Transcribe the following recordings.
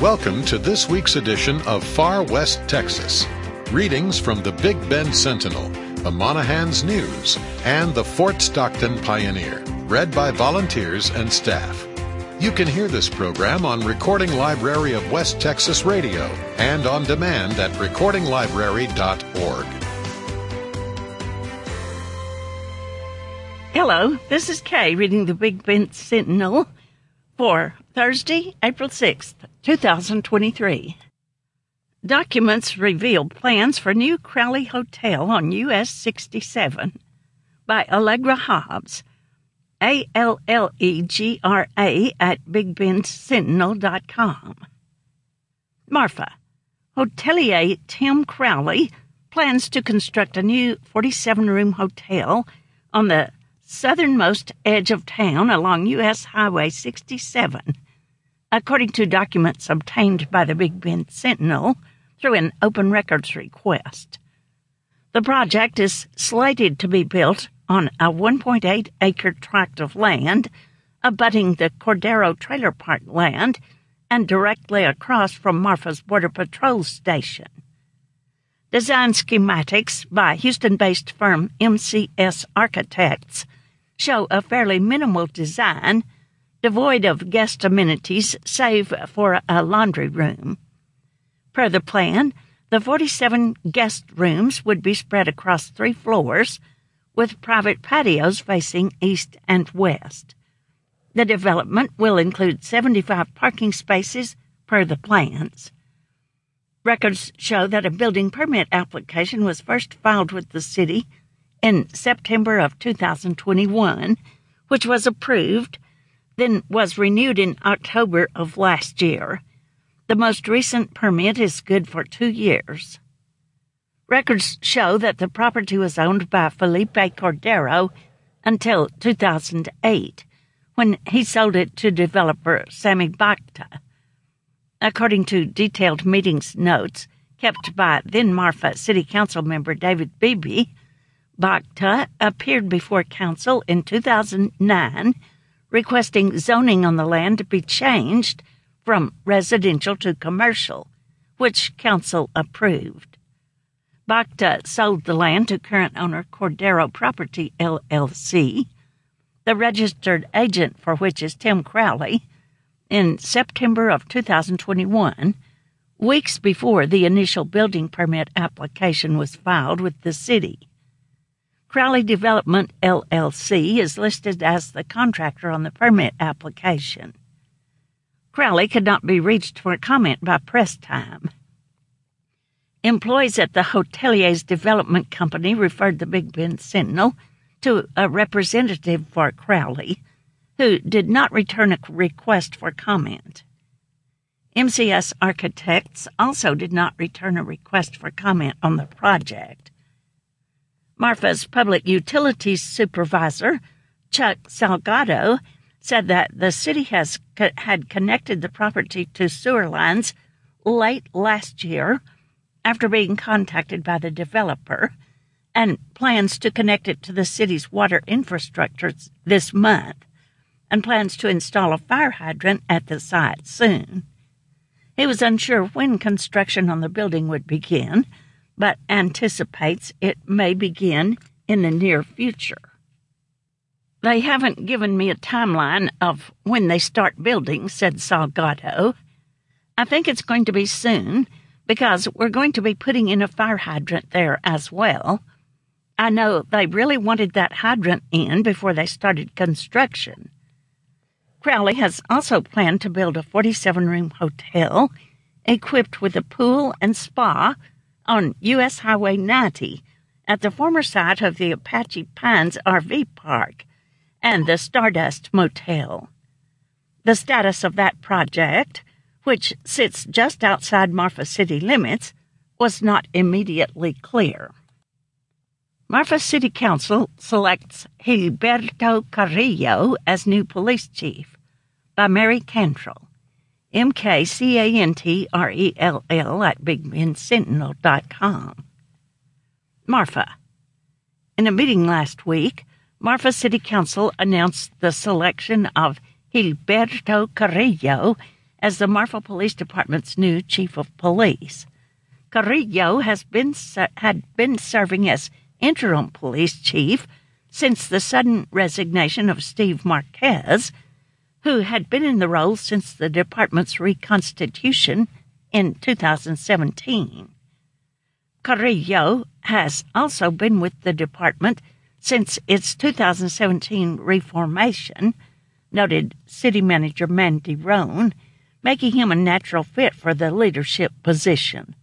Welcome to this week's edition of Far West Texas. Readings from the Big Bend Sentinel, the Monahans News, and the Fort Stockton Pioneer, read by volunteers and staff. You can hear this program on Recording Library of West Texas Radio and on demand at recordinglibrary.org. Hello, this is Kay reading the Big Bend Sentinel for Thursday, April 6th, 2023. Documents reveal plans for new Crowley Hotel on US 67 by Allegra Hobbs, Allegra at bigbendsentinel.com. Marfa. Hotelier Tim Crowley plans to construct a new 47-room hotel on the southernmost edge of town along U.S. Highway 67, according to documents obtained by the Big Bend Sentinel through an open records request. The project is slated to be built on a 1.8-acre tract of land abutting the Cordero Trailer Park land and directly across from Marfa's Border Patrol Station. Design schematics by Houston-based firm MCS Architects show a fairly minimal design, devoid of guest amenities save for a laundry room. Per the plan, the 47 guest rooms would be spread across 3 floors, with private patios facing east and west. The development will include 75 parking spaces per the plans. Records show that a building permit application was first filed with the city in September of 2021, which was approved, then was renewed in October of last year. The most recent permit is good for 2 years. Records show that the property was owned by Felipe Cordero until 2008, when he sold it to developer Sammy Bacta. According to detailed meetings notes kept by then Marfa City Council member David Beebe, Bacta appeared before council in 2009 requesting zoning on the land to be changed from residential to commercial, which council approved. Bacta sold the land to current owner Cordero Property, LLC, the registered agent for which is Tim Crowley, in September of 2021, weeks before the initial building permit application was filed with the city. Crowley Development, LLC, is listed as the contractor on the permit application. Crowley could not be reached for comment by press time. Employees at the Hotelier's Development Company referred the Big Bend Sentinel to a representative for Crowley, who did not return a request for comment. MCS Architects also did not return a request for comment on the project. Marfa's Public Utilities Supervisor, Chuck Salgado, said that the city had connected the property to sewer lines late last year after being contacted by the developer, and plans to connect it to the city's water infrastructure this month, and plans to install a fire hydrant at the site soon. He was unsure when construction on the building would begin, but anticipates it may begin in the near future. They haven't given me a timeline of when they start building, said Salgado. I think it's going to be soon, because we're going to be putting in a fire hydrant there as well. I know they really wanted that hydrant in before they started construction. Crowley has also planned to build a 47-room hotel equipped with a pool and spa on U.S. Highway 90 at the former site of the Apache Pines RV Park and the Stardust Motel. The status of that project, which sits just outside Marfa city limits, was not immediately clear. Marfa City Council selects Gilberto Carrillo as new police chief by Mary Cantrell, MKCANTRELL at bigbendsentinel.com. Marfa. In a meeting last week, Marfa City Council announced the selection of Gilberto Carrillo as the Marfa Police Department's new chief of police. Carrillo had been serving as interim police chief since the sudden resignation of Steve Marquez, who had been in the role since the department's reconstitution in 2017. Carrillo has also been with the department since its 2017 reformation, noted City Manager Mandy Roan, making him a natural fit for the leadership position.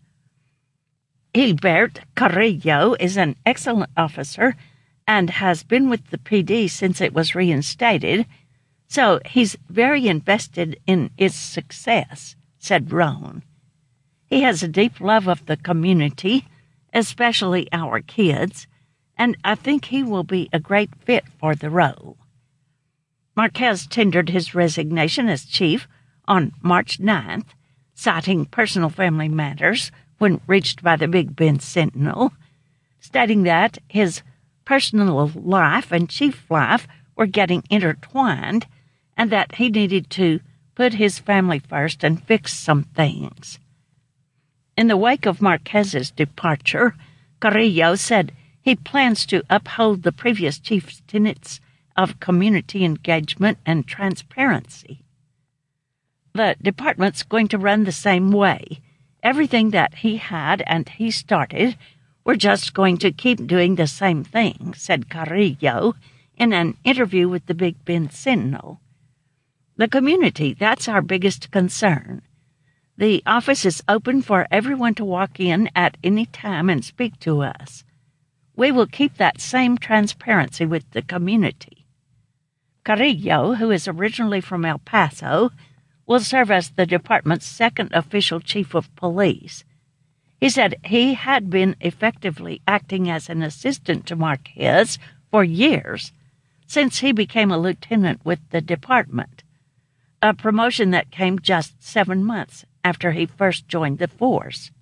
Gilbert Carrillo is an excellent officer and has been with the PD since it was reinstated, so he's very invested in its success, said Roan. He has a deep love of the community, especially our kids, and I think he will be a great fit for the role. Marquez tendered his resignation as chief on March 9th, citing personal family matters when reached by the Big Bend Sentinel, stating that his personal life and chief life were getting intertwined and that he needed to put his family first and fix some things. In the wake of Marquez's departure, Carrillo said he plans to uphold the previous chief's tenets of community engagement and transparency. The department's going to run the same way. Everything that he had and he started, we're just going to keep doing the same thing, said Carrillo in an interview with the Big Bend Sentinel. The community, that's our biggest concern. The office is open for everyone to walk in at any time and speak to us. We will keep that same transparency with the community. Carrillo, who is originally from El Paso, will serve as the department's second official chief of police. He said he had been effectively acting as an assistant to Marquez for years, since he became a lieutenant with the department, a promotion that came just 7 months after he first joined the force.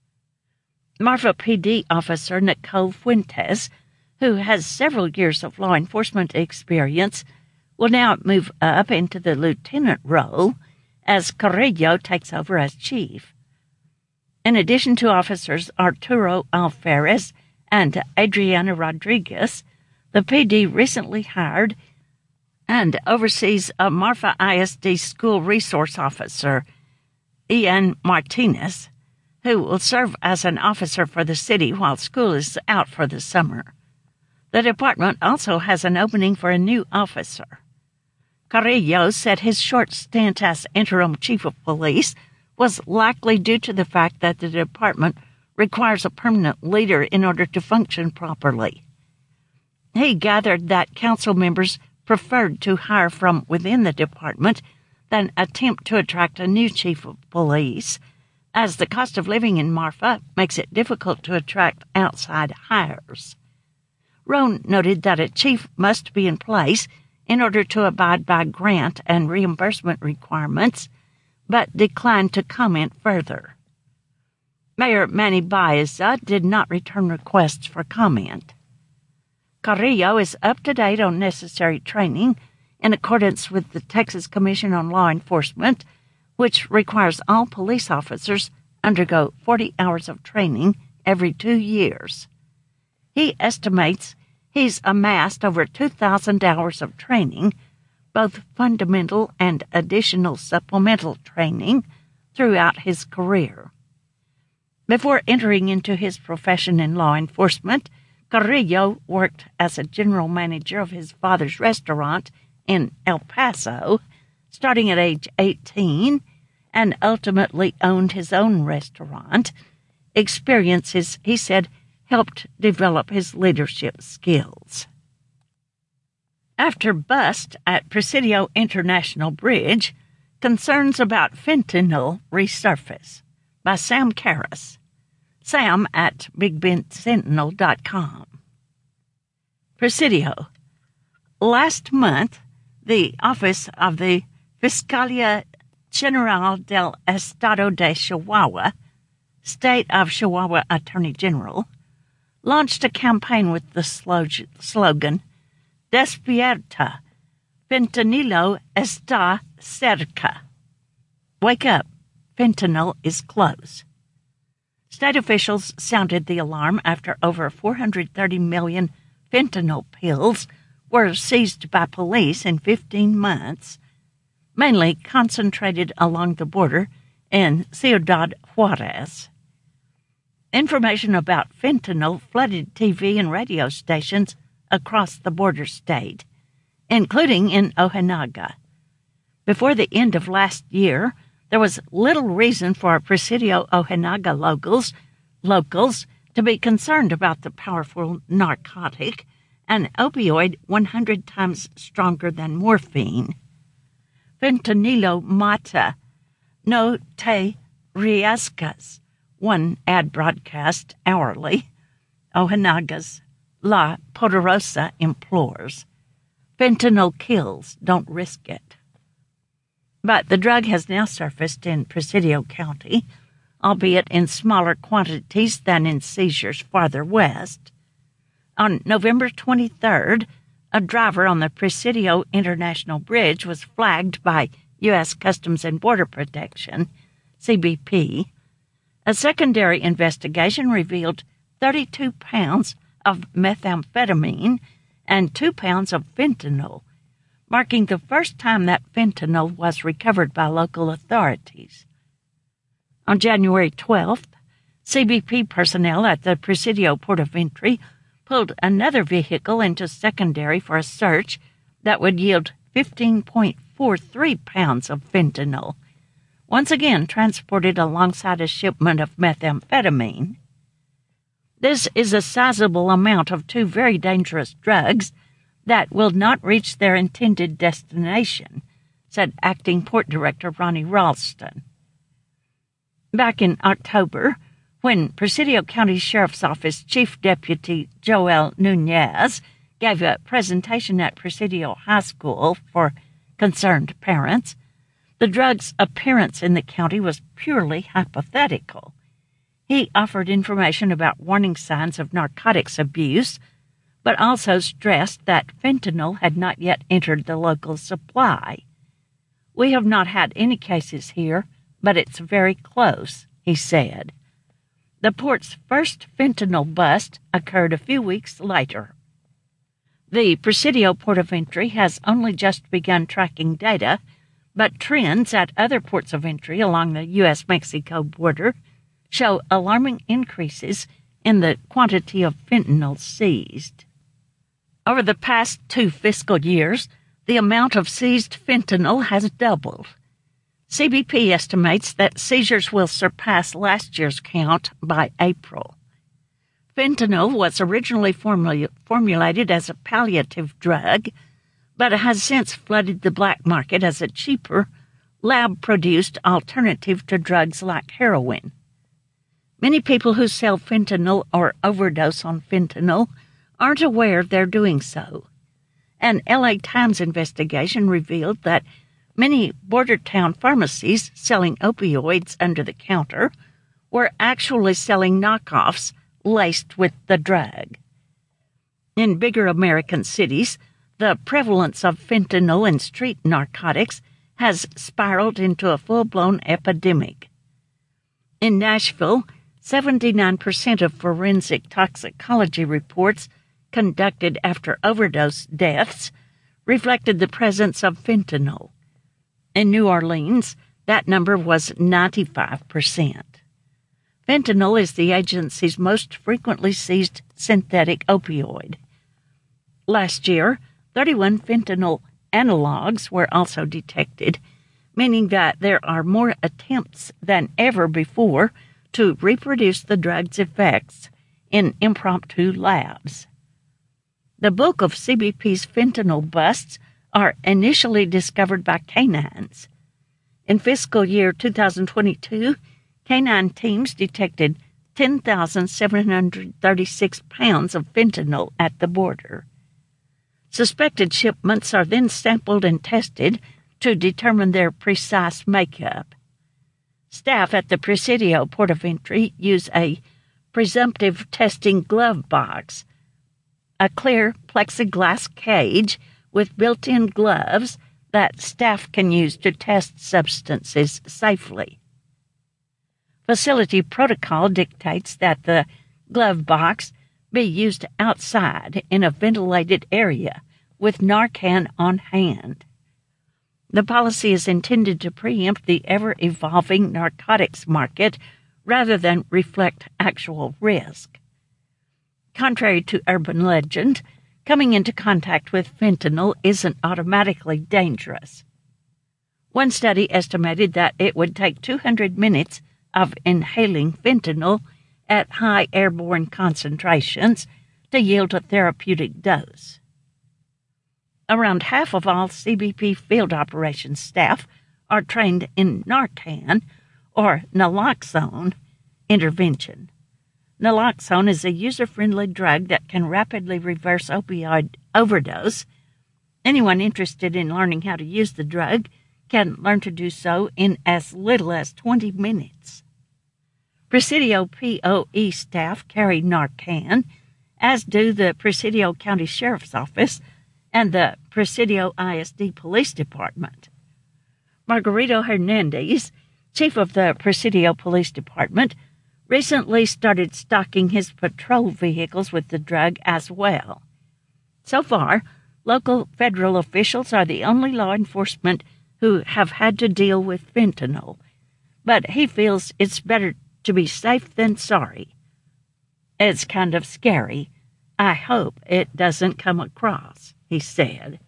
Marfa PD officer Nicole Fuentes, who has several years of law enforcement experience, will now move up into the lieutenant role as Carrillo takes over as chief. In addition to officers Arturo Alferez and Adriana Rodriguez, the PD recently hired and oversees a Marfa ISD school resource officer, Ian Martinez, who will serve as an officer for the city while school is out for the summer. The department also has an opening for a new officer. Carrillo said his short stint as interim chief of police was likely due to the fact that the department requires a permanent leader in order to function properly. He gathered that council members preferred to hire from within the department than attempt to attract a new chief of police, as the cost of living in Marfa makes it difficult to attract outside hires. Roan noted that a chief must be in place in order to abide by grant and reimbursement requirements, but declined to comment further. Mayor Manny Baeza did not return requests for comment. Carrillo is up to date on necessary training in accordance with the Texas Commission on Law Enforcement, which requires all police officers undergo 40 hours of training every 2 years. He estimates he's amassed over 2,000 hours of training, both fundamental and additional supplemental training, throughout his career. Before entering into his profession in law enforcement, Carrillo worked as a general manager of his father's restaurant in El Paso, starting at age 18, and ultimately owned his own restaurant. Experiences, he said, helped develop his leadership skills. After bust at Presidio International Bridge, concerns about fentanyl resurface, by Sam Karras. Sam at BigBendSentinel.com. Presidio. Last month, the Office of the Fiscalia General del Estado de Chihuahua, State of Chihuahua Attorney General, launched a campaign with the slogan, Despierta, Fentanilo está cerca. Wake up, fentanyl is close. State officials sounded the alarm after over 430 million fentanyl pills were seized by police in 15 months, mainly concentrated along the border in Ciudad Juarez. Information about fentanyl flooded TV and radio stations across the border state, including in Ojinaga. Before the end of last year, there was little reason for Presidio Ojinaga locals to be concerned about the powerful narcotic, an opioid 100 times stronger than morphine. Fentanilo mata, no te riesgas, one ad broadcast hourly. Ojinaga's La Poderosa implores. Fentanyl kills, don't risk it. But the drug has now surfaced in Presidio County, albeit in smaller quantities than in seizures farther west. On November 23rd, a driver on the Presidio International Bridge was flagged by U.S. Customs and Border Protection, CBP. A secondary investigation revealed 32 pounds of methamphetamine and 2 pounds of fentanyl, marking the first time that fentanyl was recovered by local authorities. On January 12th, CBP personnel at the Presidio Port of Entry pulled another vehicle into secondary for a search that would yield 15.43 pounds of fentanyl, once again transported alongside a shipment of methamphetamine. This is a sizable amount of two very dangerous drugs that will not reach their intended destination, said Acting Port Director Ronnie Ralston. Back in October, when Presidio County Sheriff's Office Chief Deputy Joel Nunez gave a presentation at Presidio High School for concerned parents, the drug's appearance in the county was purely hypothetical. He offered information about warning signs of narcotics abuse, but also stressed that fentanyl had not yet entered the local supply. We have not had any cases here, but it's very close, he said. The port's first fentanyl bust occurred a few weeks later. The Presidio Port of Entry has only just begun tracking data, but trends at other ports of entry along the U.S.-Mexico border show alarming increases in the quantity of fentanyl seized. Over the past 2 fiscal years, the amount of seized fentanyl has doubled. CBP estimates that seizures will surpass last year's count by April. Fentanyl was originally formulated as a palliative drug, but has since flooded the black market as a cheaper, lab-produced alternative to drugs like heroin. Many people who sell fentanyl or overdose on fentanyl aren't aware they're doing so. An LA Times investigation revealed that many border town pharmacies selling opioids under the counter were actually selling knockoffs laced with the drug. In bigger American cities, the prevalence of fentanyl and street narcotics has spiraled into a full-blown epidemic. In Nashville, 79% of forensic toxicology reports conducted after overdose deaths reflected the presence of fentanyl. In New Orleans, that number was 95%. Fentanyl is the agency's most frequently seized synthetic opioid. Last year, 31 fentanyl analogs were also detected, meaning that there are more attempts than ever before to reproduce the drug's effects in impromptu labs. The bulk of CBP's fentanyl busts are initially discovered by canines. In fiscal year 2022, canine teams detected 10,736 pounds of fentanyl at the border. Suspected shipments are then sampled and tested to determine their precise makeup. Staff at the Presidio Port of Entry use a presumptive testing glove box, a clear plexiglass cage with built-in gloves that staff can use to test substances safely. Facility protocol dictates that the glove box be used outside in a ventilated area with Narcan on hand. The policy is intended to preempt the ever-evolving narcotics market rather than reflect actual risk. Contrary to urban legend, coming into contact with fentanyl isn't automatically dangerous. One study estimated that it would take 200 minutes of inhaling fentanyl at high airborne concentrations to yield a therapeutic dose. Around half of all CBP field operations staff are trained in Narcan, or naloxone, intervention. Naloxone is a user-friendly drug that can rapidly reverse opioid overdose. Anyone interested in learning how to use the drug can learn to do so in as little as 20 minutes. Presidio POE staff carry Narcan, as do the Presidio County Sheriff's Office and the Presidio ISD Police Department. Margarito Hernandez, chief of the Presidio Police Department, recently started stocking his patrol vehicles with the drug as well. So far, local federal officials are the only law enforcement who have had to deal with fentanyl, but he feels it's better to be safe than sorry. It's kind of scary. I hope it doesn't come across, he said.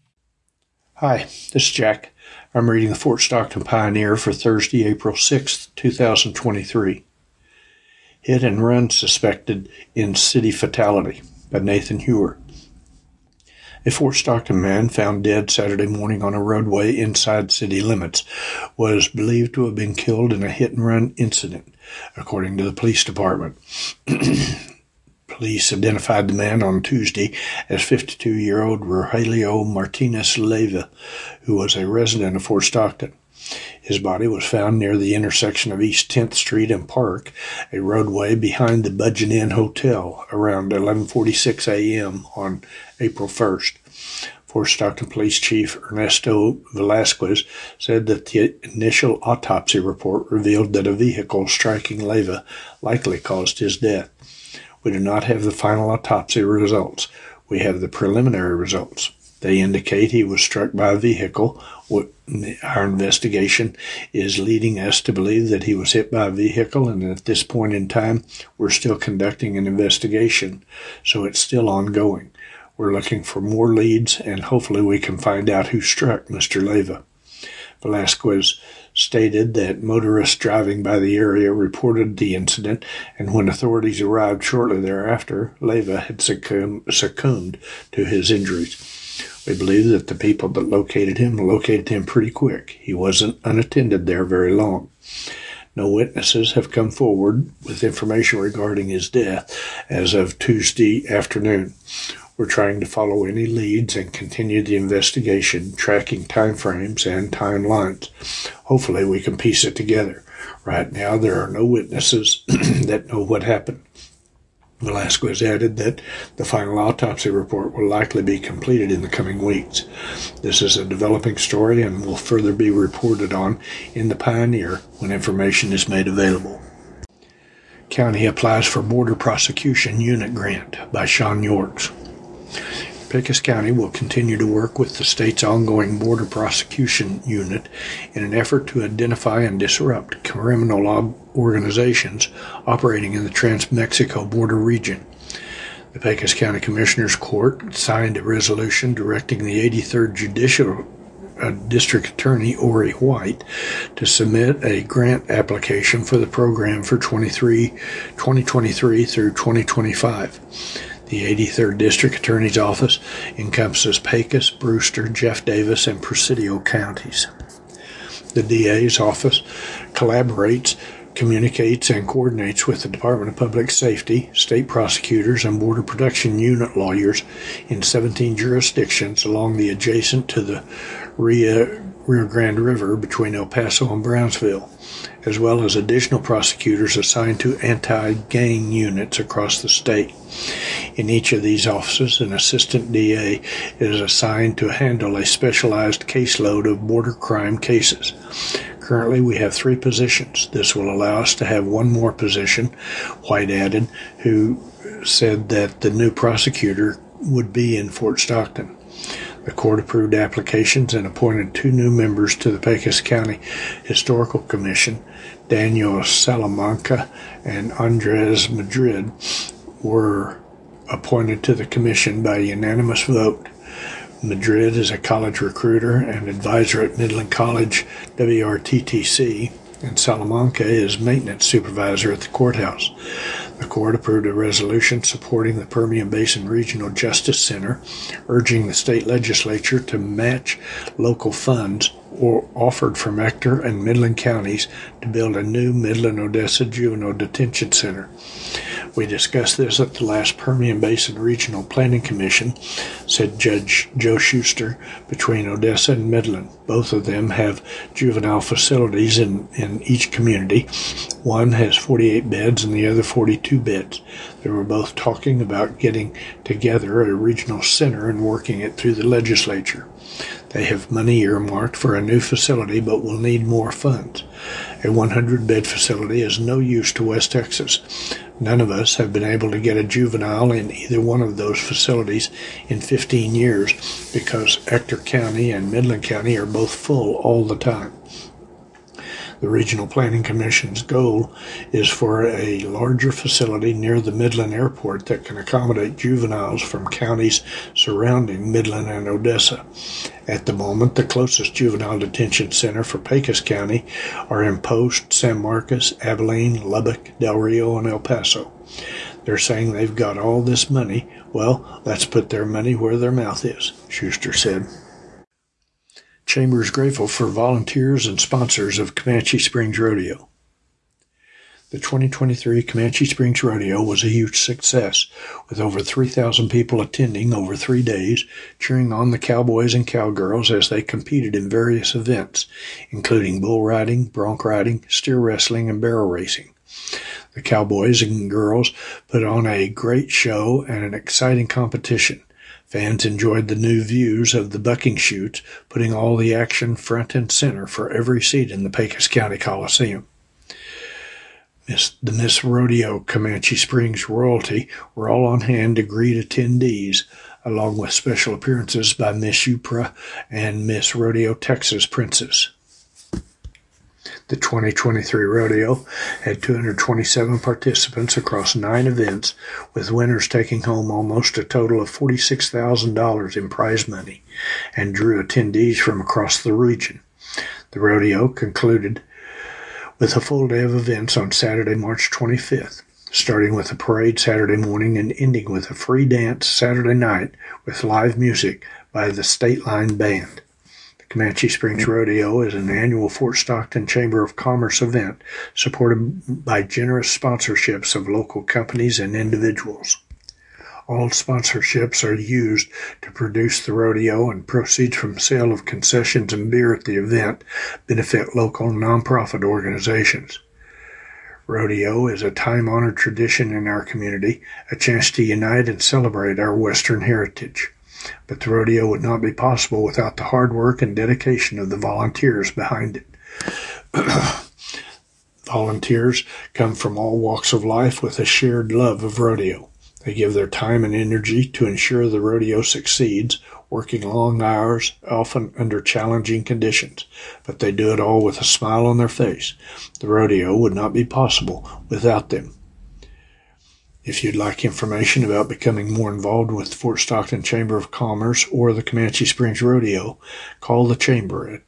Hi, this is Jack. I'm reading the Fort Stockton Pioneer for Thursday, April 6th, 2023. Hit and Run Suspected in City Fatality by Nathan Hewer. A Fort Stockton man found dead Saturday morning on a roadway inside city limits was believed to have been killed in a hit-and-run incident, according to the police department. Police identified the man on Tuesday as 52-year-old Rogelio Martinez Leyva, who was a resident of Fort Stockton. His body was found near the intersection of East 10th Street and Park, a roadway behind the Budgeon Inn Hotel, around 11:46 a.m. on April 1st. Fort Stockton Police Chief Ernesto Velasquez said that the initial autopsy report revealed that a vehicle striking Leyva likely caused his death. We do not have the final autopsy results. We have the preliminary results. They indicate he was struck by a vehicle. Our investigation is leading us to believe that he was hit by a vehicle, and at this point in time, we're still conducting an investigation, so it's still ongoing. We're looking for more leads, and hopefully we can find out who struck Mr. Leyva. Velasquez stated that motorists driving by the area reported the incident, and when authorities arrived shortly thereafter, Leyva had succumbed to his injuries. We believe that the people that located him pretty quick. He wasn't unattended there very long. No witnesses have come forward with information regarding his death as of Tuesday afternoon. We're trying to follow any leads and continue the investigation, tracking timeframes and timelines. Hopefully we can piece it together. Right now there are no witnesses that know what happened. Velasquez added that the final autopsy report will likely be completed in the coming weeks. This is a developing story and will further be reported on in the Pioneer when information is made available. County applies for Border Prosecution Unit Grant by Sean Yorks. Pecos County will continue to work with the state's ongoing Border Prosecution Unit in an effort to identify and disrupt criminal organizations operating in the Trans-Mexico border region. The Pecos County Commissioners Court signed a resolution directing the 83rd Judicial District Attorney Ori White to submit a grant application for the program for 2023 through 2025. The 83rd District Attorney's Office encompasses Pecos, Brewster, Jeff Davis, and Presidio counties. The DA's office collaborates, communicates, and coordinates with the Department of Public Safety, state prosecutors, and Border Protection Unit lawyers in 17 jurisdictions along the adjacent to the Rio Grande River between El Paso and Brownsville, as well as additional prosecutors assigned to anti-gang units across the state. In each of these offices, an assistant DA is assigned to handle a specialized caseload of border crime cases. Currently, we have 3 positions. This will allow us to have 1 more position, White added, who said that the new prosecutor would be in Fort Stockton. The court approved applications and appointed 2 new members to the Pecos County Historical Commission. Daniel Salamanca and Andres Madrid were appointed to the commission by unanimous vote. Madrid is a college recruiter and advisor at Midland College WRTTC, and Salamanca is maintenance supervisor at the courthouse. The court approved a resolution supporting the Permian Basin Regional Justice Center, urging the state legislature to match local funds or offered from Ector and Midland counties to build a new Midland-Odessa Juvenile Detention Center. We discussed this at the last Permian Basin Regional Planning Commission, said Judge Joe Schuster, between Odessa and Midland. Both of them have juvenile facilities in each community. One has 48 beds and the other 42 beds. They were both talking about getting together a regional center and working it through the legislature. They have money earmarked for a new facility but will need more funds. A 100-bed facility is no use to West Texas. None of us have been able to get a juvenile in either one of those facilities in 15 years because Ector County and Midland County are both full all the time. The Regional Planning Commission's goal is for a larger facility near the Midland Airport that can accommodate juveniles from counties surrounding Midland and Odessa. At the moment, the closest juvenile detention center for Pecos County are in Post, San Marcos, Abilene, Lubbock, Del Rio, and El Paso. They're saying they've got all this money. Well, let's put their money where their mouth is, Schuster said. Chamber is grateful for volunteers and sponsors of Comanche Springs Rodeo. The 2023 Comanche Springs Rodeo was a huge success, with over 3,000 people attending over 3 days, cheering on the cowboys and cowgirls as they competed in various events, including bull riding, bronc riding, steer wrestling, and barrel racing. The cowboys and girls put on a great show and an exciting competition. Fans enjoyed the new views of the bucking chutes, putting all the action front and center for every seat in the Pecos County Coliseum. The Miss Rodeo Comanche Springs royalty were all on hand to greet attendees, along with special appearances by Miss Yupra and Miss Rodeo Texas Princess. The 2023 rodeo had 227 participants across 9 events, with winners taking home almost a total of $46,000 in prize money, and drew attendees from across the region. The rodeo concluded with a full day of events on Saturday, March 25th, starting with a parade Saturday morning and ending with a free dance Saturday night with live music by the State Line Band. Comanche Springs Rodeo is an annual Fort Stockton Chamber of Commerce event supported by generous sponsorships of local companies and individuals. All sponsorships are used to produce the rodeo, and proceeds from sale of concessions and beer at the event benefit local nonprofit organizations. Rodeo is a time-honored tradition in our community, a chance to unite and celebrate our Western heritage. But the rodeo would not be possible without the hard work and dedication of the volunteers behind it. Volunteers come from all walks of life with a shared love of rodeo. They give their time and energy to ensure the rodeo succeeds, working long hours, often under challenging conditions, but they do it all with a smile on their face. The rodeo would not be possible without them. If you'd like information about becoming more involved with the Fort Stockton Chamber of Commerce or the Comanche Springs Rodeo, call the Chamber at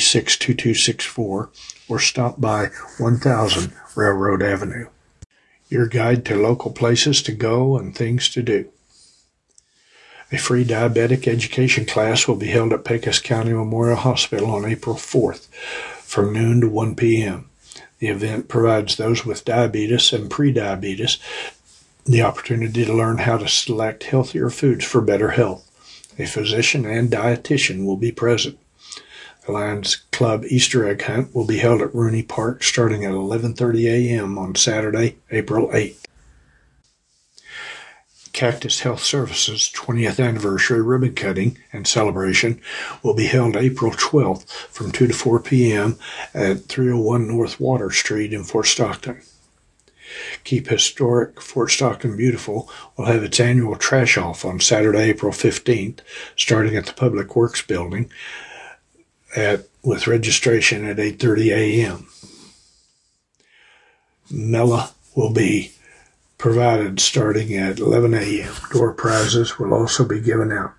336-2264 or stop by 1000 Railroad Avenue. Your guide to local places to go and things to do. A free diabetic education class will be held at Pecos County Memorial Hospital on April 4th from noon to 1 p.m. The event provides those with diabetes and prediabetes the opportunity to learn how to select healthier foods for better health. A physician and dietitian will be present. The Lions Club Easter egg hunt will be held at Rooney Park starting at 11:30 a.m. on Saturday, April 8th. Cactus Health Services 20th anniversary ribbon cutting and celebration will be held April 12th from 2 to 4 p.m. at 301 North Water Street in Fort Stockton. Keep Historic Fort Stockton Beautiful will have its annual trash off on Saturday, April 15th, starting at the Public Works Building with registration at 8:30 a.m. Mela will be provided starting at 11 a.m. Door prizes will also be given out.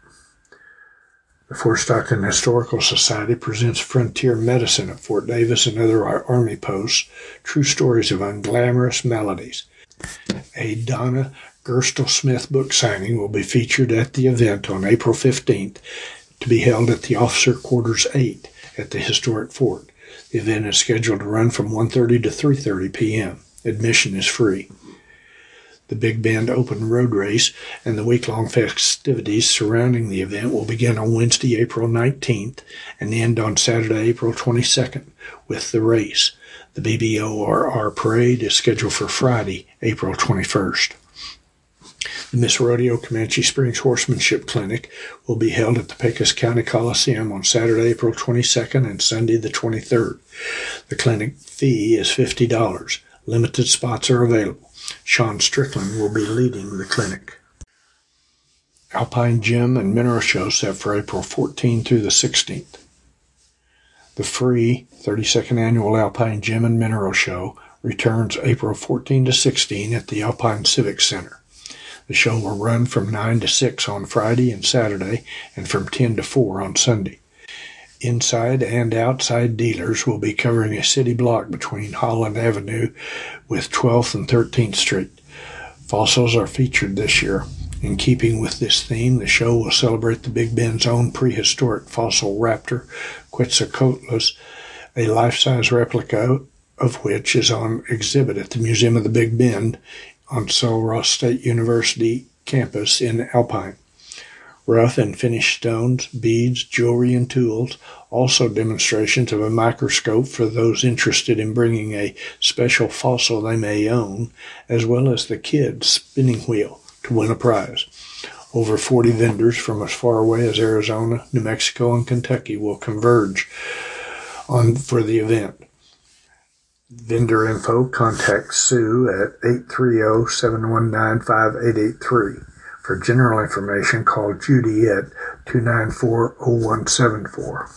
The Fort Stockton Historical Society presents Frontier Medicine at Fort Davis and other Army posts, true stories of unglamorous maladies. A Donna Gerstle Smith book signing will be featured at the event on April 15th to be held at the Officer Quarters 8 at the historic fort. The event is scheduled to run from 1:30 to 3:30 p.m. Admission is free. The Big Bend Open Road Race and the week-long festivities surrounding the event will begin on Wednesday, April 19th and end on Saturday, April 22nd with the race. The BBORR Parade is scheduled for Friday, April 21st. The Miss Rodeo Comanche Springs Horsemanship Clinic will be held at the Pecos County Coliseum on Saturday, April 22nd and Sunday the 23rd. The clinic fee is $50. Limited spots are available. Sean Strickland will be leading the clinic. Alpine Gym and Mineral Show set for April 14 through the 16th. The free 32nd Annual Alpine Gym and Mineral Show returns April 14 to 16 at the Alpine Civic Center. The show will run from 9 to 6 on Friday and Saturday and from 10 to 4 on Sunday. Inside and outside dealers will be covering a city block between Holland Avenue with 12th and 13th Street. Fossils are featured this year. In keeping with this theme, the show will celebrate the Big Bend's own prehistoric fossil raptor, Quetzalcoatlus, a life-size replica of which is on exhibit at the Museum of the Big Bend on Sul Ross State University campus in Alpine. Rough and finished stones, beads, jewelry, and tools, also demonstrations of a microscope for those interested in bringing a special fossil they may own, as well as the kids' spinning wheel to win a prize. Over 40 vendors from as far away as Arizona, New Mexico, and Kentucky will converge for the event. Vendor info, contact Sue at 830-719-5883. For general information, call Judy at 294-0174.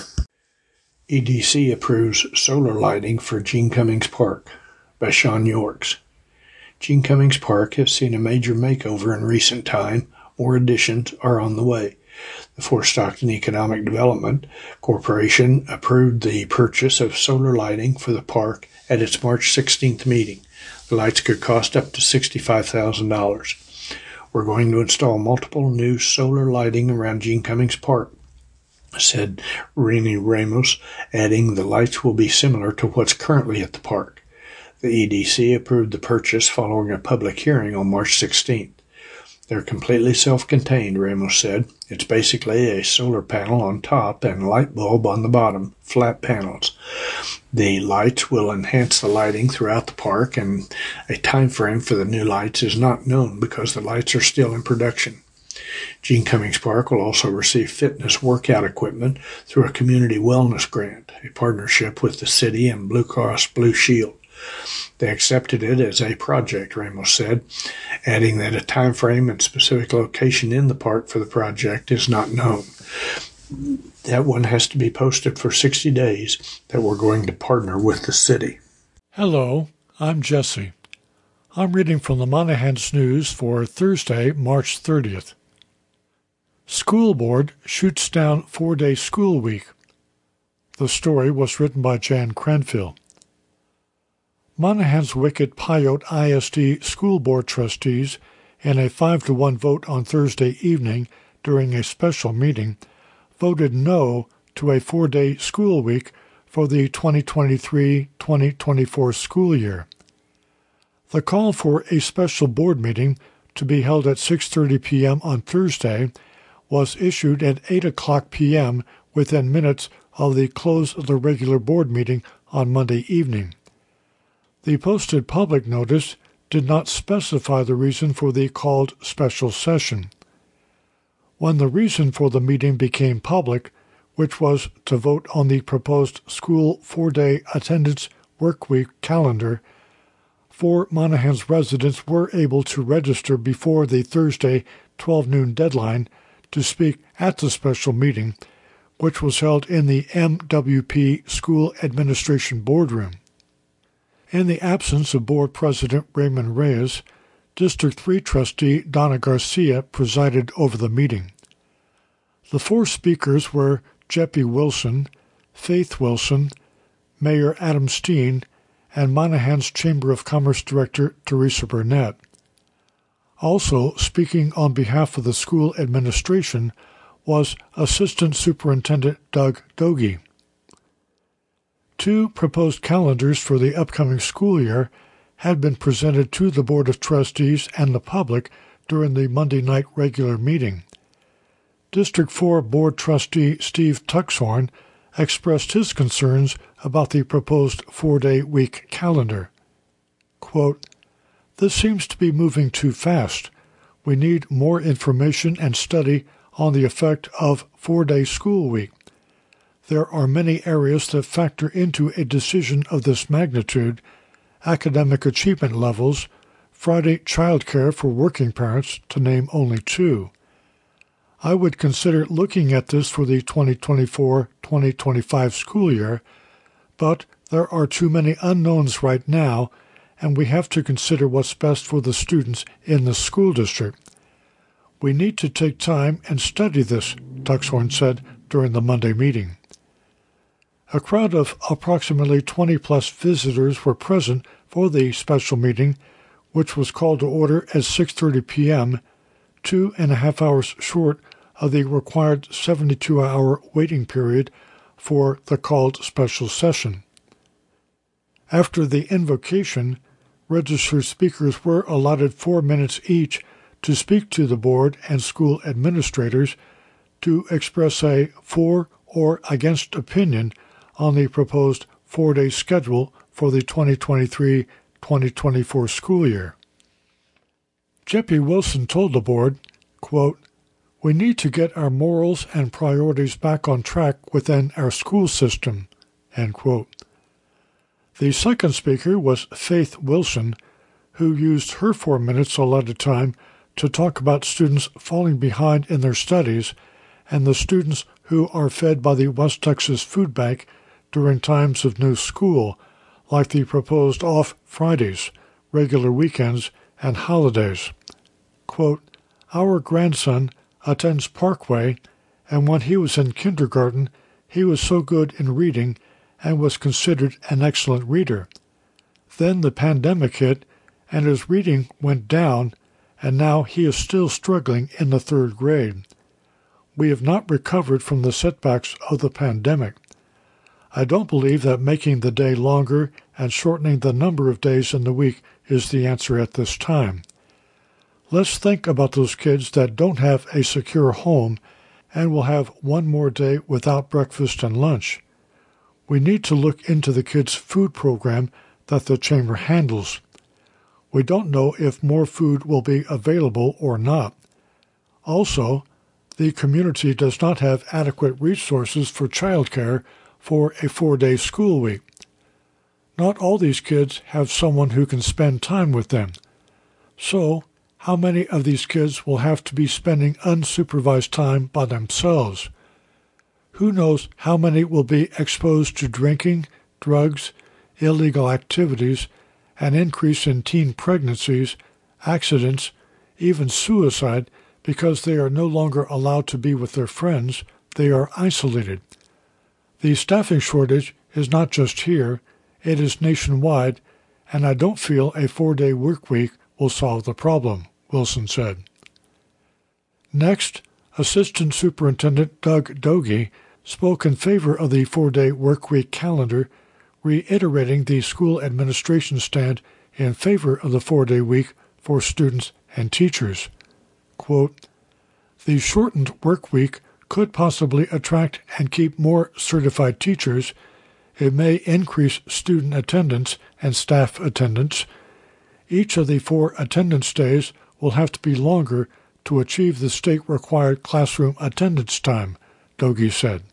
EDC approves solar lighting for Gene Cummings Park by Sean Yorks. Gene Cummings Park has seen a major makeover in recent time. More additions are on the way. The Fort Stockton Economic Development Corporation approved the purchase of solar lighting for the park at its March 16th meeting. The lights could cost up to $65,000. We're going to install multiple new solar lighting around Gene Cummings Park, said Rini Ramos, adding the lights will be similar to what's currently at the park. The EDC approved the purchase following a public hearing on March 16th. They're completely self-contained, Ramos said. It's basically a solar panel on top and a light bulb on the bottom, flat panels. The lights will enhance the lighting throughout the park, and a time frame for the new lights is not known because the lights are still in production. Gene Cummings Park will also receive fitness workout equipment through a community wellness grant, a partnership with the city and Blue Cross Blue Shield. They accepted it as a project, Ramos said, adding that a time frame and specific location in the park for the project is not known. That one has to be posted for 60 days that we're going to partner with the city. Hello, I'm Jesse. I'm reading from the Monahans News for Thursday, March 30th. School Board shoots down 4-day school week. The story was written by Jan Cranfield. Monahans Wicked Pyote ISD School Board trustees, in a 5-1 vote on Thursday evening during a special meeting, voted no to a 4-day school week for the 2023-2024 school year. The call for a special board meeting to be held at 6:30 p.m. on Thursday was issued at 8 o'clock p.m. within minutes of the close of the regular board meeting on Monday evening. The posted public notice did not specify the reason for the called special session. When the reason for the meeting became public, which was to vote on the proposed school 4-day attendance workweek calendar, Fort Monahans residents were able to register before the Thursday 12 noon deadline to speak at the special meeting, which was held in the MWP School Administration Boardroom. In the absence of Board President Raymond Reyes, District 3 Trustee Donna Garcia presided over the meeting. The four speakers were Jeppy Wilson, Faith Wilson, Mayor Adam Steen, and Monahans Chamber of Commerce Director Teresa Burnett. Also speaking on behalf of the school administration was Assistant Superintendent Doug Doge. Two proposed calendars for the upcoming school year had been presented to the Board of Trustees and the public during the Monday night regular meeting. District 4 Board Trustee Steve Tuxhorn expressed his concerns about the proposed 4-day week calendar. Quote, "This seems to be moving too fast. We need more information and study on the effect of 4-day school week. There are many areas that factor into a decision of this magnitude: academic achievement levels, Friday childcare for working parents, to name only two. I would consider looking at this for the 2024-2025 school year, but there are too many unknowns right now, and we have to consider what's best for the students in the school district. We need to take time and study this," Tuxhorn said during the Monday meeting. A crowd of approximately 20-plus visitors were present for the special meeting, which was called to order at 6:30 p.m., 2.5 hours short of the required 72-hour waiting period for the called special session. After the invocation, registered speakers were allotted 4 minutes each to speak to the board and school administrators to express a for or against opinion on the proposed 4-day schedule for the 2023-2024 school year. Jeppy Wilson told the board, quote, "We need to get our morals and priorities back on track within our school system," end quote. The second speaker was Faith Wilson, who used her 4 minutes allotted time to talk about students falling behind in their studies and the students who are fed by the West Texas Food Bank during times of no school, like the proposed off Fridays, regular weekends, and holidays. Quote, "Our grandson attends Parkway, and when he was in kindergarten, he was so good in reading and was considered an excellent reader. Then the pandemic hit, and his reading went down, and now he is still struggling in the 3rd grade. We have not recovered from the setbacks of the pandemic. I don't believe that making the day longer and shortening the number of days in the week is the answer at this time. Let's think about those kids that don't have a secure home and will have one more day without breakfast and lunch. We need to look into the kids' food program that the chamber handles. We don't know if more food will be available or not. Also, the community does not have adequate resources for childcare for a 4-day school week. Not all these kids have someone who can spend time with them. So, how many of these kids will have to be spending unsupervised time by themselves? Who knows how many will be exposed to drinking, drugs, illegal activities, an increase in teen pregnancies, accidents, even suicide, because they are no longer allowed to be with their friends, they are isolated. The staffing shortage is not just here, it is nationwide, and I don't feel a 4-day work week will solve the problem," Wilson said. Next, Assistant Superintendent Doug Doge spoke in favor of the 4-day workweek calendar, reiterating the school administration's stand in favor of the 4-day week for students and teachers. Quote, "The shortened work week could possibly attract and keep more certified teachers, it may increase student attendance and staff attendance. Each of the 4 attendance days will have to be longer to achieve the state-required classroom attendance time, Doege said.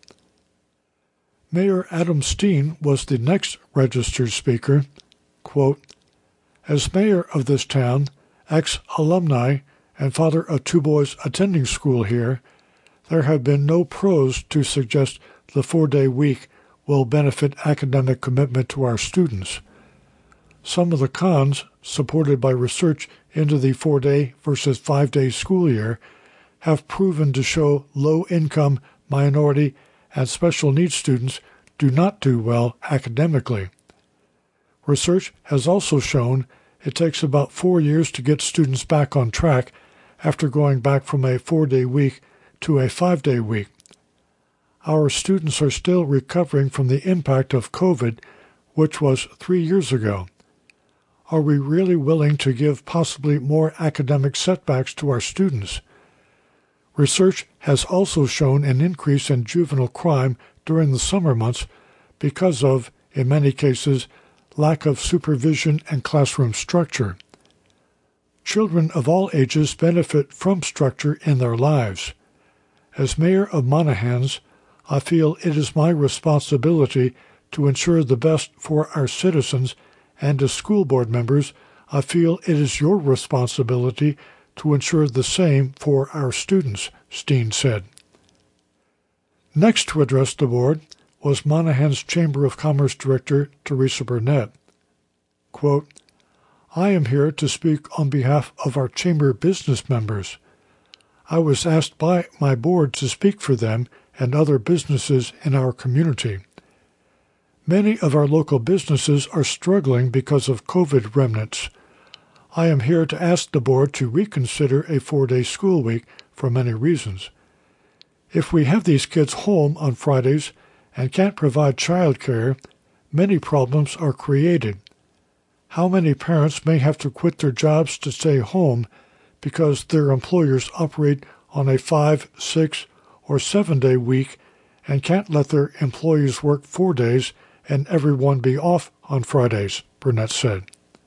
Mayor Adam Steen was the next registered speaker. Quote, "As mayor of this town, ex-alumni, and father of 2 boys attending school here, there have been no pros to suggest the 4-day week will benefit academic commitment to our students. Some of the cons, supported by research into the 4-day versus 5-day school year, have proven to show low-income, minority, and special needs students do not do well academically. Research has also shown it takes about 4 years to get students back on track after going back from a 4-day week to a 5-day week. Our students are still recovering from the impact of COVID, which was 3 years ago. Are we really willing to give possibly more academic setbacks to our students? Research has also shown an increase in juvenile crime during the summer months because of, in many cases, lack of supervision and classroom structure. Children of all ages benefit from structure in their lives. As mayor of Monahans, I feel it is my responsibility to ensure the best for our citizens, and as school board members, I feel it is your responsibility to ensure the same for our students," Steen said. Next to address the board was Monahans Chamber of Commerce Director Teresa Burnett. Quote, "I am here to speak on behalf of our chamber business members. I was asked by my board to speak for them and other businesses in our community. Many of our local businesses are struggling because of COVID remnants. I am here to ask the board to reconsider a 4-day school week for many reasons. If we have these kids home on Fridays and can't provide child care, many problems are created. How many parents may have to quit their jobs to stay home because their employers operate on a 5, 6, or 7-day week and can't let their employees work 4 days and everyone be off on Fridays," Burnett said.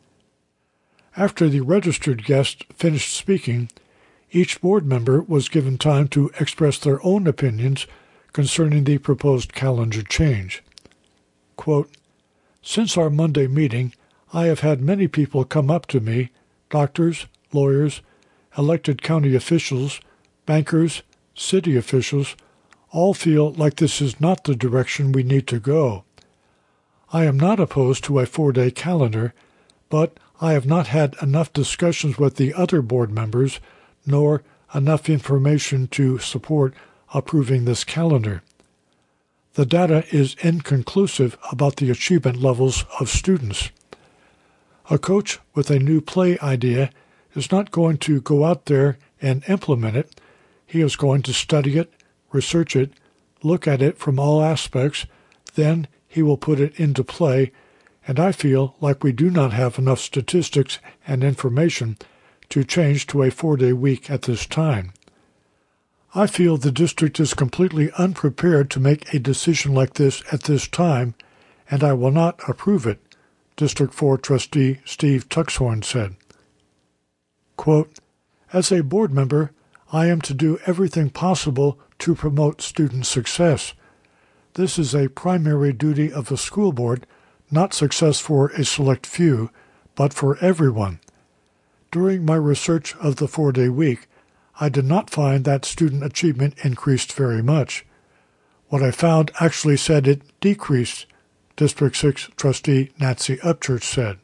After the registered guest finished speaking, each board member was given time to express their own opinions concerning the proposed calendar change. Quote, "Since our Monday meeting, I have had many people come up to me, doctors, lawyers, elected county officials, bankers, city officials, all feel like this is not the direction we need to go. I am not opposed to a 4-day calendar, but I have not had enough discussions with the other board members, nor enough information to support approving this calendar. The data is inconclusive about the achievement levels of students. A coach with a new play idea is not going to go out there and implement it. He is going to study it, research it, look at it from all aspects, then he will put it into play, and I feel like we do not have enough statistics and information to change to a 4-day week at this time. I feel the district is completely unprepared to make a decision like this at this time, and I will not approve it," District 4 Trustee Steve Tuxhorn said. Quote, "As a board member, I am to do everything possible to promote student success. This is a primary duty of the school board, not success for a select few, but for everyone. During my research of the 4-day week, I did not find that student achievement increased very much. What I found actually said it decreased," District 6 Trustee Nancy Upchurch said.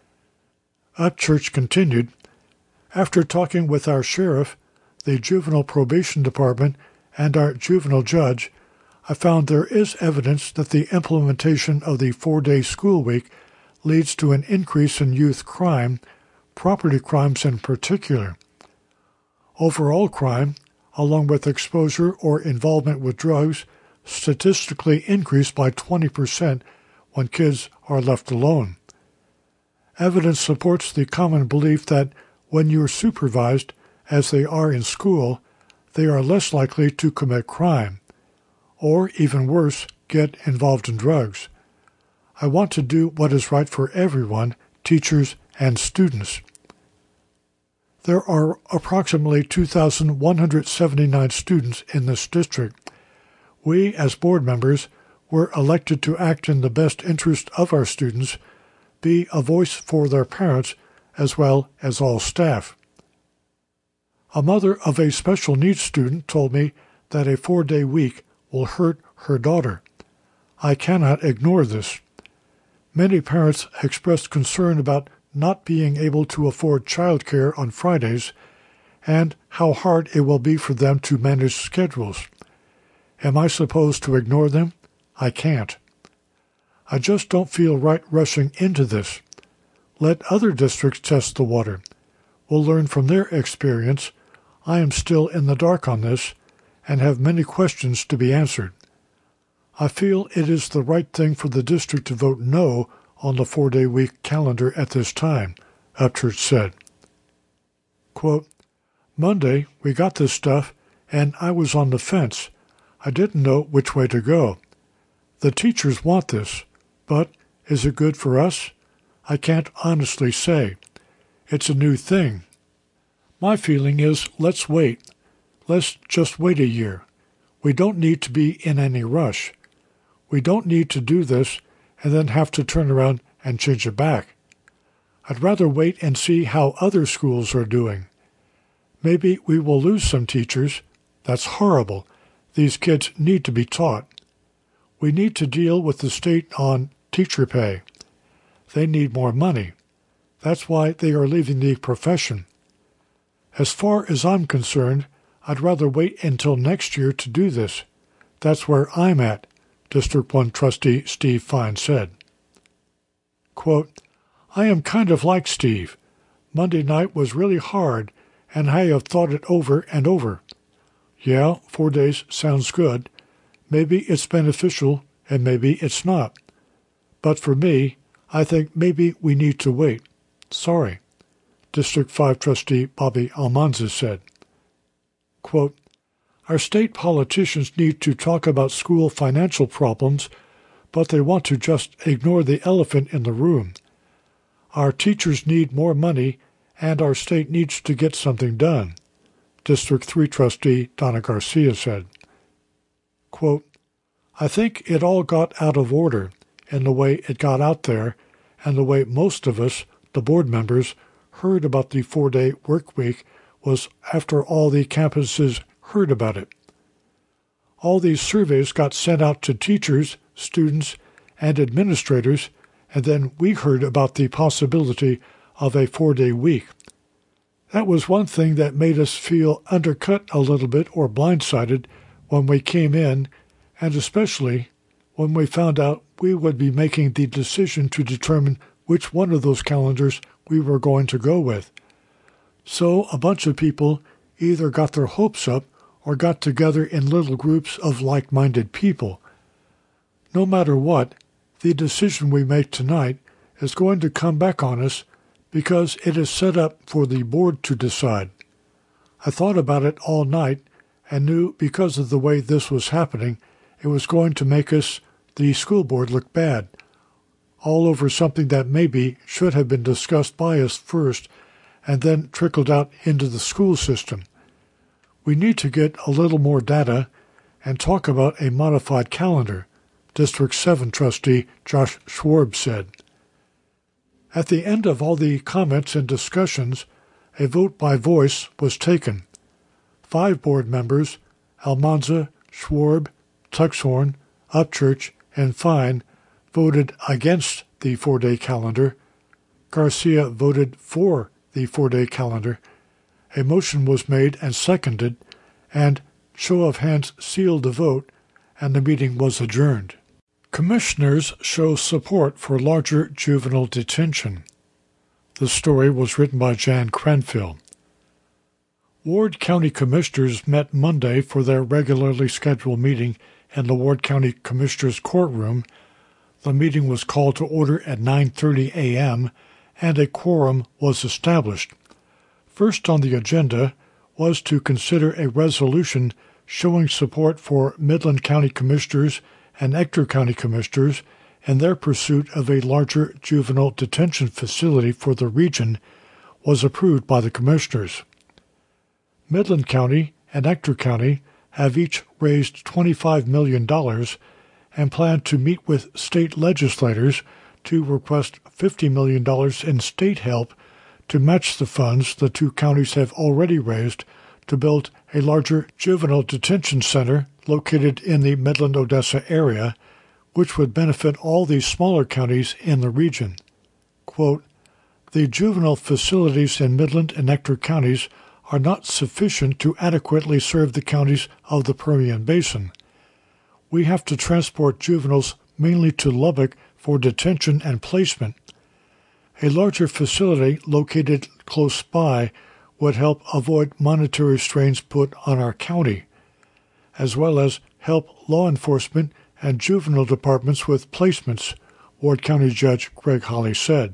Upchurch continued, "After talking with our sheriff, the Juvenile Probation Department, and our juvenile judge, I found there is evidence that the implementation of the 4-day school week leads to an increase in youth crime, property crimes in particular. Overall crime, along with exposure or involvement with drugs, statistically increase by 20% when kids are left alone. Evidence supports the common belief that when you are supervised, as they are in school, they are less likely to commit crime, or even worse, get involved in drugs. I want to do what is right for everyone, teachers and students. There are approximately 2,179 students in this district. We, as board members, were elected to act in the best interest of our students, be a voice for their parents, as well as all staff. A mother of a special needs student told me that a 4-day week will hurt her daughter. I cannot ignore this. Many parents expressed concern about not being able to afford childcare on Fridays and how hard it will be for them to manage schedules. Am I supposed to ignore them? I can't. I just don't feel right rushing into this. Let other districts test the water. We'll learn from their experience. I am still in the dark on this and have many questions to be answered. I feel it is the right thing for the district to vote no on the 4-day week calendar at this time, Upchurch said. Quote, Monday, we got this stuff, and I was on the fence. I didn't know which way to go. The teachers want this, but is it good for us? I can't honestly say. It's a new thing. My feeling is let's wait. Let's just wait a year. We don't need to be in any rush. We don't need to do this and then have to turn around and change it back. I'd rather wait and see how other schools are doing. Maybe we will lose some teachers. That's horrible. These kids need to be taught. We need to deal with the state on teacher pay. They need more money. That's why they are leaving the profession. As far as I'm concerned, I'd rather wait until next year to do this. That's where I'm at, District 1 Trustee Steve Fine said. Quote, I am kind of like Steve. Monday night was really hard, and I have thought it over and over. Yeah, 4 days sounds good. Maybe it's beneficial, and maybe it's not. But for me, I think maybe we need to wait. Sorry, District 5 Trustee Bobby Almanza said. Quote, our state politicians need to talk about school financial problems, but they want to just ignore the elephant in the room. Our teachers need more money, and our state needs to get something done, District 3 Trustee Donna Garcia said. Quote, I think it all got out of order in the way it got out there and the way most of us, the board members, heard about the 4-day work week was after all the campuses heard about it. All these surveys got sent out to teachers, students, and administrators, and then we heard about the possibility of a 4-day week. That was one thing that made us feel undercut a little bit or blindsided when we came in, and especially when we found out we would be making the decision to determine which one of those calendars we were going to go with. So a bunch of people either got their hopes up or got together in little groups of like-minded people. No matter what, the decision we make tonight is going to come back on us because it is set up for the board to decide. I thought about it all night and knew because of the way this was happening, it was going to make us, the school board, look bad, all over something that maybe should have been discussed by us first and then trickled out into the school system. We need to get a little more data and talk about a modified calendar, District 7 Trustee Josh Schwarb said. At the end of all the comments and discussions, a vote by voice was taken. 5 board members, Almanza, Schwarb, Tuxhorn, Upchurch, and Fine, voted against the 4-day calendar. Garcia voted for the 4-day calendar. A motion was made and seconded, and show of hands sealed the vote, and the meeting was adjourned. Commissioners show support for larger juvenile detention. The story was written by Jan Cranfield. Ward County Commissioners met Monday for their regularly scheduled meeting in the Ward County Commissioners' courtroom. The meeting was called to order at 9:30 a.m., and a quorum was established. First on the agenda was to consider a resolution showing support for Midland County Commissioners and Ector County Commissioners in their pursuit of a larger juvenile detention facility for the region was approved by the Commissioners. Midland County and Ector County have each raised $25 million and plan to meet with state legislators to request $50 million in state help to match the funds the two counties have already raised to build a larger juvenile detention center located in the Midland-Odessa area, which would benefit all these smaller counties in the region. Quote, "The juvenile facilities in Midland and Ector counties are not sufficient to adequately serve the counties of the Permian Basin. We have to transport juveniles mainly to Lubbock for detention and placement. A larger facility located close by would help avoid monetary strains put on our county, as well as help law enforcement and juvenile departments with placements," Ward County Judge Greg Holley said.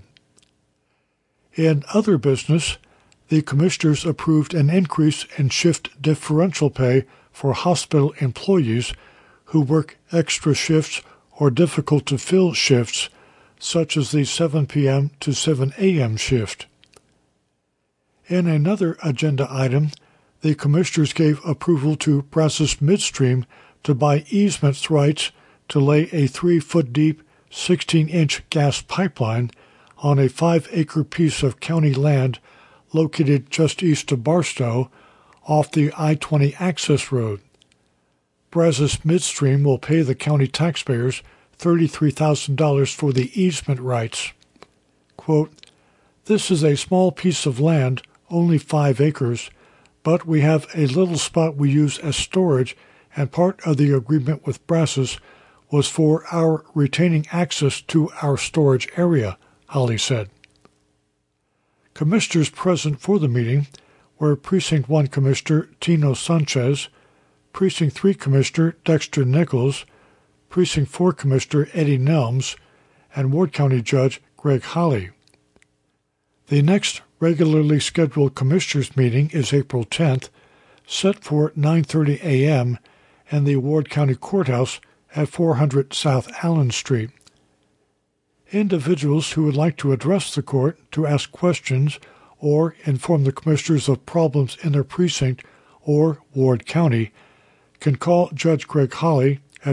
In other business, the Commissioners approved an increase in shift differential pay for hospital employees who work extra shifts or difficult-to-fill shifts, such as the 7 p.m. to 7 a.m. shift. In another agenda item, the Commissioners gave approval to Brazos Midstream to buy easement rights to lay a 3-foot-deep, 16-inch gas pipeline on a 5-acre piece of county land located just east of Barstow off the I-20 access road. Brazos Midstream will pay the county taxpayers $33,000 for the easement rights. Quote, "This is a small piece of land, only 5 acres, but we have a little spot we use as storage, and part of the agreement with Brazos was for our retaining access to our storage area," Holley said. Commissioners present for the meeting were Precinct 1 Commissioner Tino Sanchez, Precinct 3 Commissioner Dexter Nichols, Precinct 4 Commissioner Eddie Nelms, and Ward County Judge Greg Holley. The next regularly scheduled Commissioners meeting is April 10th, set for 9:30 a.m. in the Ward County Courthouse at 400 South Allen Street. Individuals who would like to address the court to ask questions or inform the Commissioners of problems in their precinct or Ward County can call Judge Greg Holley at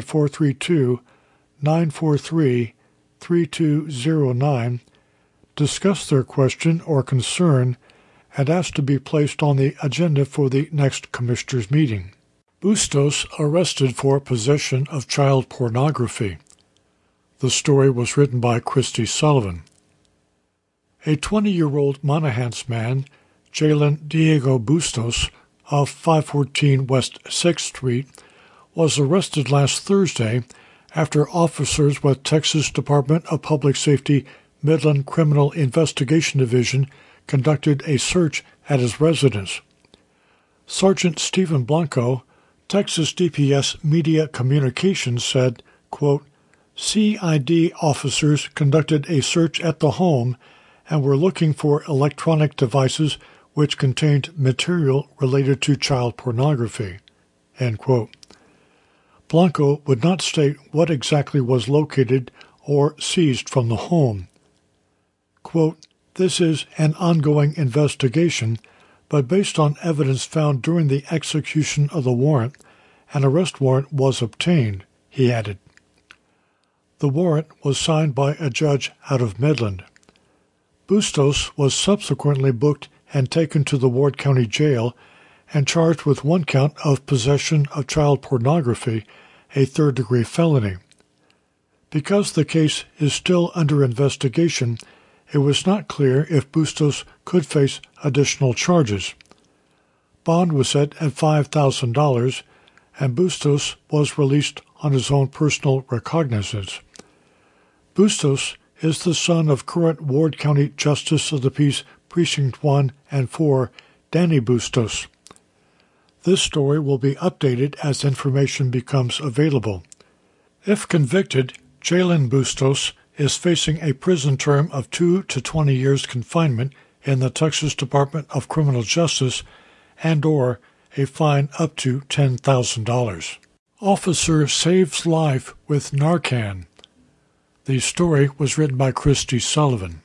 432-943-3209, discuss their question or concern, and ask to be placed on the agenda for the next Commissioners' meeting. Bustos arrested for possession of child pornography. The story was written by Christy Sullivan. A 20-year-old Monahans man, Jalen Diego Bustos, of 514 West 6th Street, was arrested last Thursday after officers with Texas Department of Public Safety Midland Criminal Investigation Division conducted a search at his residence. Sergeant Stephen Blanco, Texas DPS Media Communications, said, quote, "CID officers conducted a search at the home and were looking for electronic devices which contained material related to child pornography." End quote. Blanco would not state what exactly was located or seized from the home. Quote, "This is an ongoing investigation, but based on evidence found during the execution of the warrant, an arrest warrant was obtained," he added. The warrant was signed by a judge out of Midland. Bustos was subsequently booked and taken to the Ward County Jail and charged with one count of possession of child pornography, a third-degree felony. Because the case is still under investigation, it was not clear if Bustos could face additional charges. Bond was set at $5,000, and Bustos was released on his own personal recognizance. Bustos is the son of current Ward County Justice of the Peace Precinct 1 and 4, Danny Bustos. This story will be updated as information becomes available. If convicted, Jalen Bustos is facing a prison term of 2 to 20 years confinement in the Texas Department of Criminal Justice and/or a fine up to $10,000. Officer saves life with Narcan. The story was written by Christy Sullivan.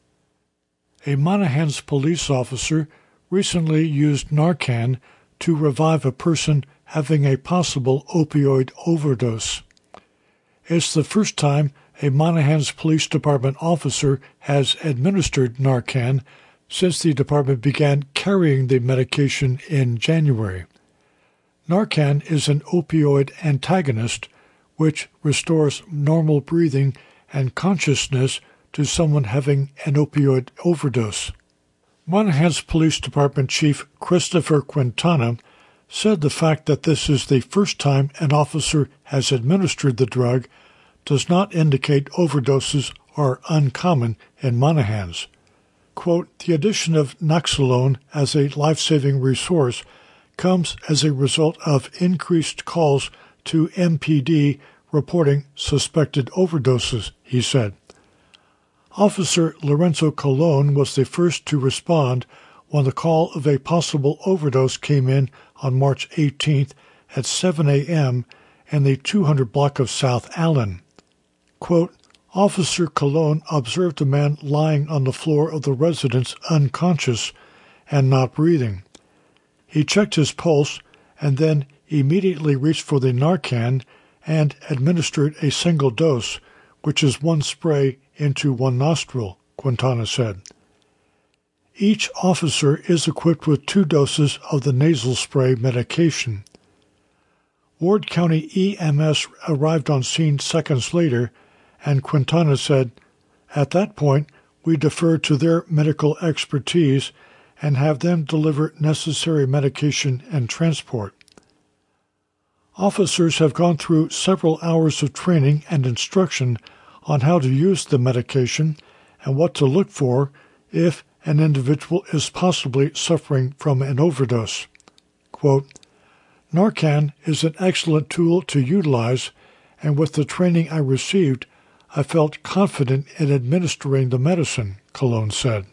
A Monahans police officer recently used Narcan to revive a person having a possible opioid overdose. It's the first time a Monahans Police Department officer has administered Narcan since the department began carrying the medication in January. Narcan is an opioid antagonist which restores normal breathing and consciousness to someone having an opioid overdose. Monahans Police Department Chief Christopher Quintana said the fact that this is the first time an officer has administered the drug does not indicate overdoses are uncommon in Monahans. Quote, the addition of Naloxone as a life-saving resource comes as a result of increased calls to MPD reporting suspected overdoses, he said. Officer Lorenzo Colon was the first to respond when the call of a possible overdose came in on March 18th at 7 a.m. in the 200 block of South Allen. Quote, Officer Colon observed a man lying on the floor of the residence unconscious and not breathing. He checked his pulse and then immediately reached for the Narcan and administered a single dose, which is one spray into one nostril, Quintana said. Each officer is equipped with 2 doses of the nasal spray medication. Ward County EMS arrived on scene seconds later, and Quintana said, at that point, we defer to their medical expertise and have them deliver necessary medication and transport. Officers have gone through several hours of training and instruction on how to use the medication and what to look for if an individual is possibly suffering from an overdose. Quote, Narcan is an excellent tool to utilize, and with the training I received, I felt confident in administering the medicine, Colon said.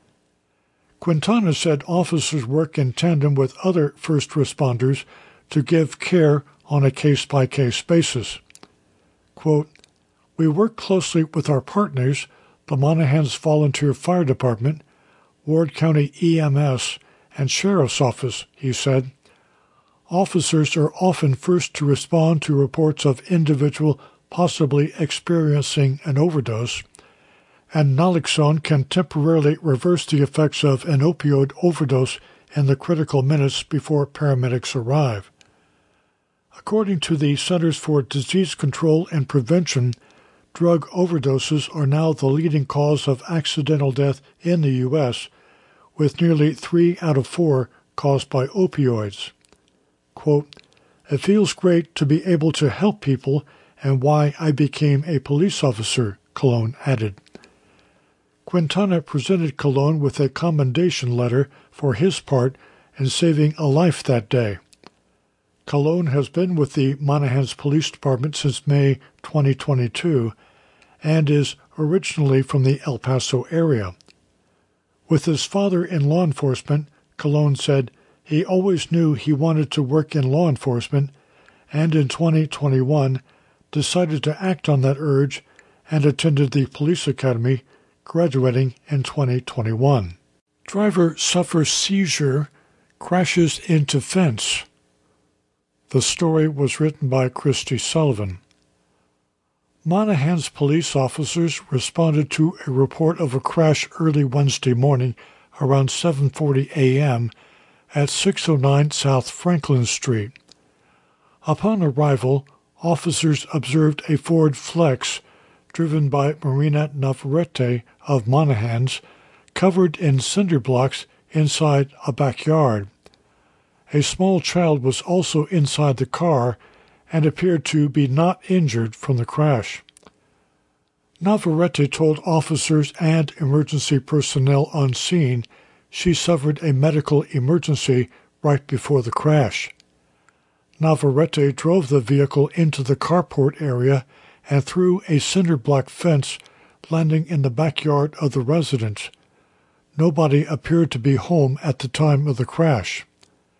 Quintana said officers work in tandem with other first responders to give care on a case-by-case basis. Quote, we work closely with our partners, the Monahans Volunteer Fire Department, Ward County EMS, and Sheriff's Office, he said. Officers are often first to respond to reports of individual possibly experiencing an overdose, and naloxone can temporarily reverse the effects of an opioid overdose in the critical minutes before paramedics arrive. According to the Centers for Disease Control and Prevention, drug overdoses are now the leading cause of accidental death in the U.S., with nearly 3 out of 4 caused by opioids. Quote, it feels great to be able to help people and why I became a police officer, Colon added. Quintana presented Colon with a commendation letter for his part in saving a life that day. Colon has been with the Monahans Police Department since May 2022 and is originally from the El Paso area. With his father in law enforcement, Colon said he always knew he wanted to work in law enforcement and in 2021 decided to act on that urge and attended the police academy, graduating in 2021. Driver suffers seizure, crashes into fence. The story was written by Christy Sullivan. Monahans police officers responded to a report of a crash early Wednesday morning around 7:40 a.m. at 609 South Franklin Street. Upon arrival, officers observed a Ford Flex driven by Marina Navarrete of Monahans, covered in cinder blocks inside a backyard. A small child was also inside the car and appeared to be not injured from the crash. Navarrete told officers and emergency personnel on scene she suffered a medical emergency right before the crash. Navarrete drove the vehicle into the carport area and through a cinder block fence, landing in the backyard of the residence. Nobody appeared to be home at the time of the crash.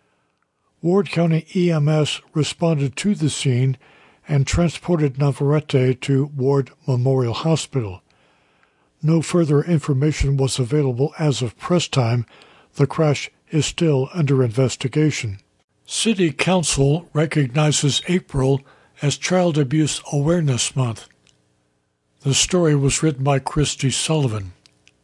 Ward County EMS responded to the scene and transported Navarrete to Ward Memorial Hospital. No further information was available as of press time. The crash is still under investigation. City Council recognizes April as Child Abuse Awareness Month. The story was written by Christy Sullivan.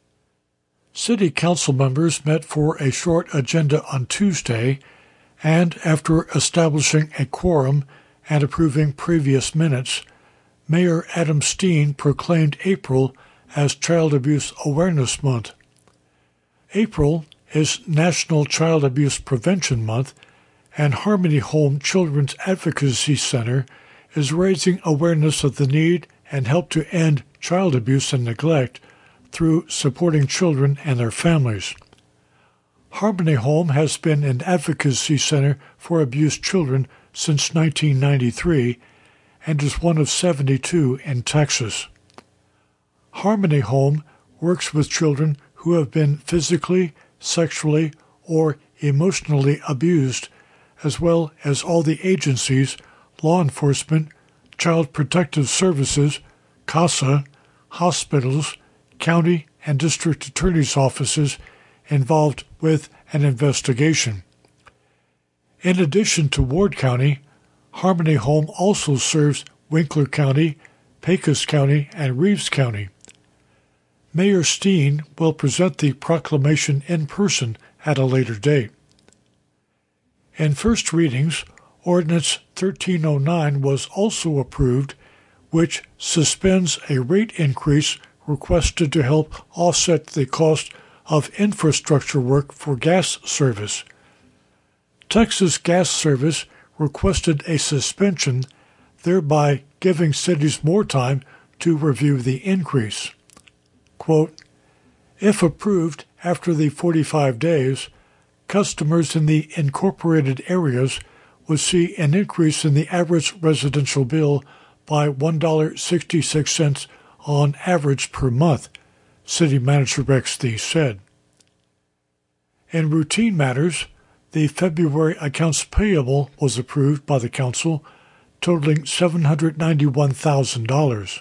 City Council members met for a short agenda on Tuesday, and after establishing a quorum and approving previous minutes, Mayor Adam Steen proclaimed April as Child Abuse Awareness Month. April is National Child Abuse Prevention Month, and Harmony Home Children's Advocacy Center is raising awareness of the need and help to end child abuse and neglect through supporting children and their families. Harmony Home has been an advocacy center for abused children since 1993 and is one of 72 in Texas. Harmony Home works with children who have been physically, sexually, or emotionally abused, as well as all the agencies, law enforcement, Child Protective Services, CASA, hospitals, county and district attorney's offices involved with an investigation. In addition to Ward County, Harmony Home also serves Winkler County, Pecos County, and Reeves County. Mayor Steen will present the proclamation in person at a later date. In first readings, Ordinance 1309 was also approved, which suspends a rate increase requested to help offset the cost of infrastructure work for gas service. Texas Gas Service requested a suspension, thereby giving cities more time to review the increase. Quote, if approved after the 45 days, customers in the incorporated areas would see an increase in the average residential bill by $1.66 on average per month, City Manager Rex Thie said. In routine matters, the February accounts payable was approved by the Council, totaling $791,000.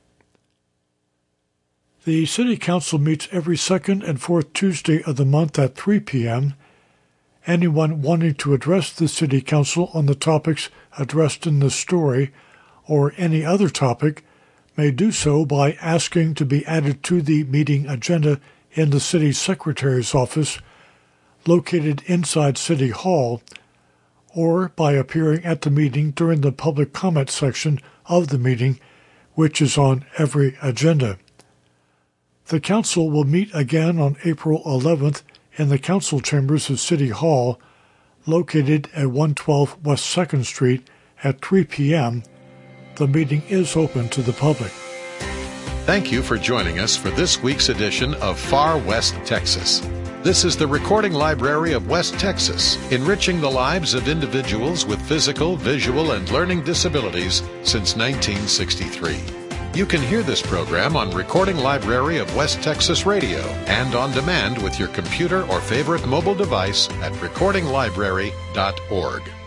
The City Council meets every second and fourth Tuesday of the month at 3 p.m. Anyone wanting to address the City Council on the topics addressed in the story or any other topic may do so by asking to be added to the meeting agenda in the City Secretary's office, located inside City Hall, or by appearing at the meeting during the public comment section of the meeting, which is on every agenda. The Council will meet again on April 11th in the Council Chambers of City Hall, located at 112 West 2nd Street at 3 p.m. The meeting is open to the public. Thank you for joining us for this week's edition of Far West Texas. This is the Recording Library of West Texas, enriching the lives of individuals with physical, visual, and learning disabilities since 1963. You can hear this program on Recording Library of West Texas Radio and on demand with your computer or favorite mobile device at recordinglibrary.org.